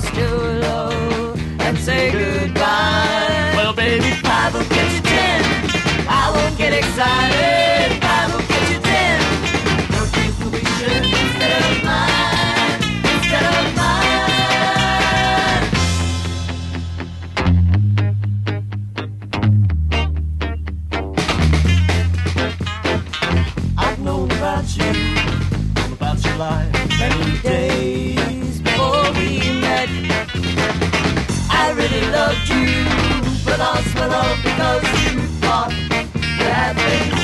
your love and say goodbye. Well, baby, 5 will get you 10. I won't get excited. 5 will get you 10. Your dreams will be shit instead of mine. Instead of mine. I've known about you, about your life, many days before we met. I really loved you, but I split up because you thought you had things